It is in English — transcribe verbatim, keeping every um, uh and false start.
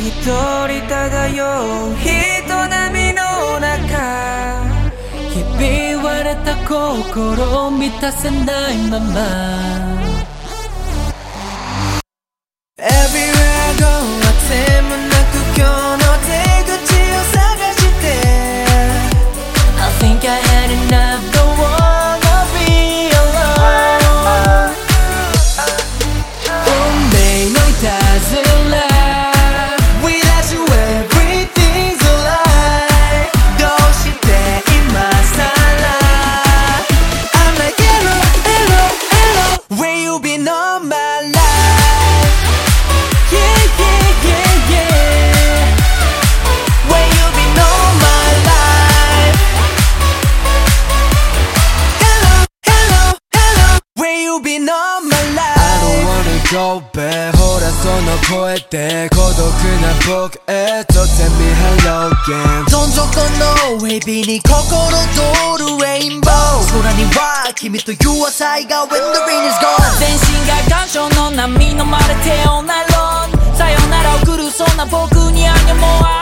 人漂う人波の中ひび割れた心を満たせないまま Everywhere I go あてもなく今日の出口を探して I think I had enough Don't wanna be alone 運命のいたずら Without you everything's alright どうして今さら I'm like hello hello hello Where you been all my life Go back ほらその声で孤独な僕へと Tell me hello again どん底のウェイビーに心通るレインボー空には君という朝日が When the rain is gone 全身が感傷の波飲まれて All night long さよならを送るそんな僕にあげもあ